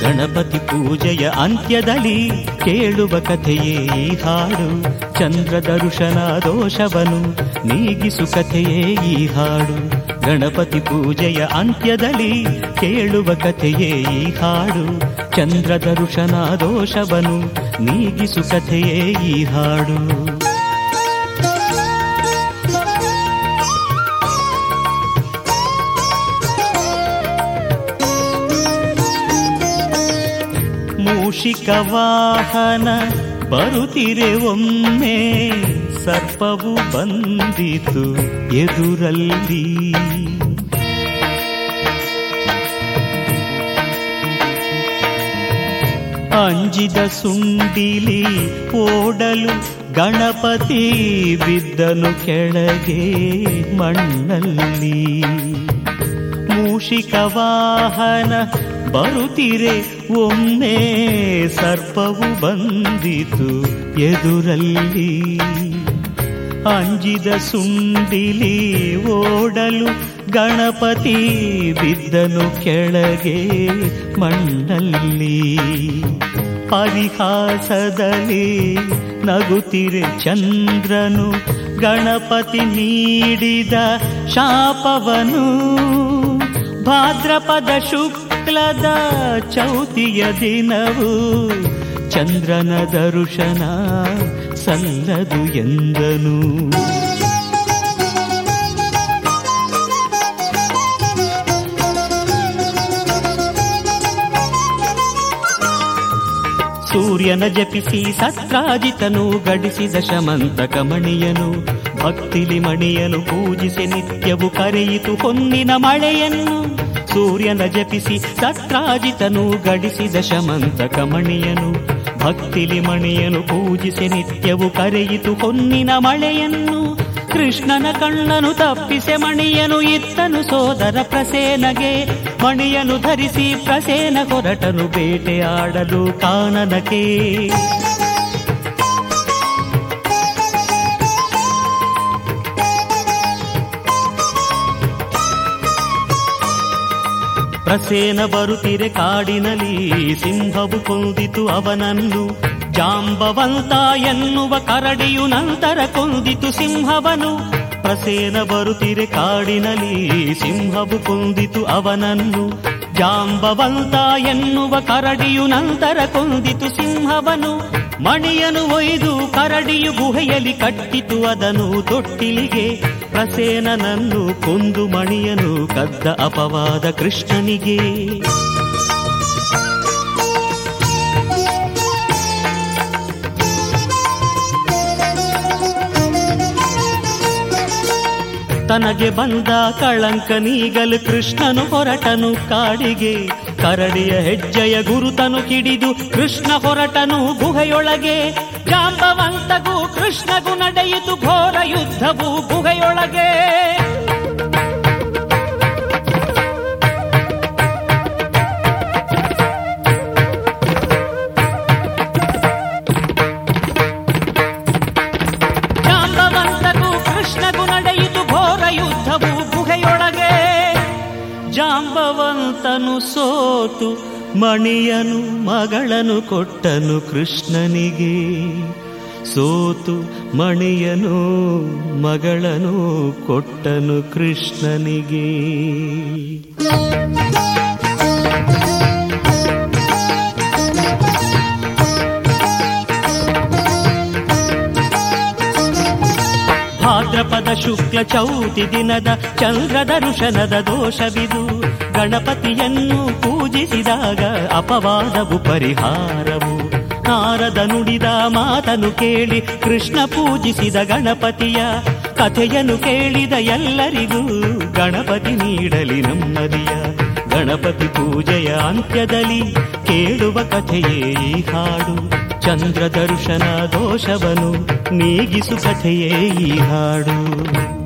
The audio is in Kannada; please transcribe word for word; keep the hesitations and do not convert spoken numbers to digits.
ಗಣಪತಿ ಪೂಜೆಯ ಅಂತ್ಯದಲ್ಲಿ ಕೇಳುವ ಕಥೆಯೇ ಈ ಹಾಡು. ಚಂದ್ರ ದರ್ಶನ ದೋಷವನು ನೀಗಿಸು ಕಥೆಯೇ ಈ ಹಾಡು. ಗಣಪತಿ ಪೂಜೆಯ ಅಂತ್ಯದಲ್ಲಿ ಕೇಳುವ ಕಥೆಯೇ ಈ ಹಾಡು. ಚಂದ್ರ ದರ್ಶನ ದೋಷವನು ನೀಗಿಸು ಕಥೆಯೇ ಈ ಹಾಡು. ಮೂಷಿಕ ವಾಹನ ಬರುತ್ತಿರೆ ಒಮ್ಮೆ, ಸರ್ಪವು ಬಂದಿತು ಎದುರಲ್ಲಿ. ಅಂಜಿದ ಸುಂಡಿಲಿ ಓಡಲು ಗಣಪತಿ ಬಿದ್ದನು ಕೆಳಗೆ ಮಣ್ಣಲ್ಲಿ. ಮೂಷಿಕ ವಾಹನ ಬರುತ್ತಿರೆ ಒಮ್ಮೆ, ಸರ್ಪವು ಬಂದಿತು ಎದುರಲ್ಲಿ. ಅಂಜಿದ ಸುಂಡಿಲಿ ಓಡಲು ಗಣಪತಿ ಬಿದ್ದನು ಕೆಳಗೆ ಮಣ್ಣಲ್ಲಿ. ಪರಿಹಾಸದಲ್ಲಿ ನಗುತ್ತಿರೆ ಚಂದ್ರನು, ಗಣಪತಿ ನೀಡಿದ ಶಾಪವನು. ಭಾದ್ರಪದ ಶುಕ್ಲದ ಚೌತಿಯ ದಿನವು ಚಂದ್ರನ ದರ್ಶನ ಸಲ್ಲದು ಎಂದನು. ಸೂರ್ಯನ ಜಪಿಸಿ ಸತ್ರಾಜಿತನು ಗಡಿಸಿದ ಶಮಂತಕ ಮಣಿಯನು. ಭಕ್ತಿಲಿ ಮಣಿಯನು ಪೂಜಿಸಿ ನಿತ್ಯವು ಕರೆಯಿತು ಹೊನ್ನಿನ ಮಳೆಯನ್ನು. ಸೂರ್ಯನ ಜಪಿಸಿ ಸತ್ರಾಜಿತನು ಗಡಿಸಿದ ಶಮಂತಕ ಮಣಿಯನು. ಭಕ್ತಿಲಿ ಮಣಿಯನು ಪೂಜಿಸಿ ನಿತ್ಯವು ಕರೆಯಿತು ಹೊನ್ನಿನ ಮಳೆಯನ್ನು. ಕೃಷ್ಣನ ಕಣ್ಣನು ತಪ್ಪಿಸೆ ಮಣಿಯನು ಇತ್ತನು ಸೋದರ ಪ್ರಸೇನಗೆ. ಮಣಿಯನು ಧರಿಸಿ ಪ್ರಸೇನ ಹೊರಟನು ಬೇಟೆಯಾಡಲು ಕಾನನಕ್ಕೆ. ಪ್ರಸೇನ ಬರುತ್ತಿರೆ ಕಾಡಿನಲ್ಲಿ, ಸಿಂಹವು ಕೊಂದಿತು ಅವನನ್ನು. ಜಾಂಬವಂತ ಎನ್ನುವ ಕರಡಿಯು ನಂತರ ಕೊಂದಿತು ಸಿಂಹವನು. ಪ್ರಸೇನ ಬರುತ್ತಿರೆ ಕಾಡಿನಲ್ಲಿ, ಸಿಂಹವು ಕೊಂದಿತು ಅವನನ್ನು. ಜಾಂಬವಂತ ಎನ್ನುವ ಕರಡಿಯು ನಂತರ ಕೊಂದಿತು ಸಿಂಹವನು. ಮಣಿಯನು ಒಯ್ದು ಕರಡಿಯು ಗುಹೆಯಲ್ಲಿ ಕಟ್ಟಿತು ಅದನು ತೊಟ್ಟಿಲಿಗೆ. ಪ್ರಸೇನನನ್ನು ಕೊಂದು ಮಣಿಯನು ಕದ್ದ ಅಪವಾದ ಕೃಷ್ಣನಿಗೆ. ತನಗೆ ಬಂದ ಕಳಂಕ ನೀಗಲು ಕೃಷ್ಣನು ಹೊರಟನು ಕಾಡಿಗೆ. ಕರಡಿಯ ಹೆಜ್ಜೆಯ ಗುರುತನು ಕಿಡಿದು ಕೃಷ್ಣ ಹೊರಟನು ಗುಹೆಯೊಳಗೆ. ಜಾಂಬವಂತಗೂ ಕೃಷ್ಣಗೂ ನಡೆಯಿತು ಘೋರ ಯುದ್ಧವು ಗುಹೆಯೊಳಗೆ. ಜಾಂಬವಂತಗೂ ಕೃಷ್ಣಗೂ ನಡೆಯಿತು ಘೋರ ಯುದ್ಧವು ಗುಹೆಯೊಳಗೆ. ಜಾಂಬವಂತನು ಸೋತು ಮಣಿಯನು ಮಗಳನ್ನು ಕೊಟ್ಟನು ಕೃಷ್ಣನಿಗೆ. ಸೋತು ಮಣಿಯನು ಮಗಳನ್ನು ಕೊಟ್ಟನು ಕೃಷ್ಣನಿಗೆ. ಭಾದ್ರಪದ ಶುಕ್ಲ ಚೌತಿ ದಿನದ ಚಂದ್ರ ದರ್ಶನದ ದೋಷವಿದು. ಗಣಪತಿಯನ್ನು ಪೂಜಿಸಿದಾಗ ಅಪವಾದವು ಪರಿಹಾರವು. ನಾರದ ನುಡಿದ ಮಾತನು ಕೇಳಿ ಕೃಷ್ಣ ಪೂಜಿಸಿದ ಗಣಪತಿಯ. ಕಥೆಯನ್ನು ಕೇಳಿದ ಎಲ್ಲರಿಗೂ ಗಣಪತಿ ನೀಡಲಿ ನೆಮ್ಮದಿಯ. ಗಣಪತಿ ಪೂಜೆಯ ಅಂತ್ಯದಲ್ಲಿ ಕೇಳುವ ಕಥೆಯೇ ಈ ಹಾಡು. ಚಂದ್ರ ದರ್ಶನ ದೋಷವನು ನೀಗಿಸು ಕಥೆಯೇ ಈ ಹಾಡು.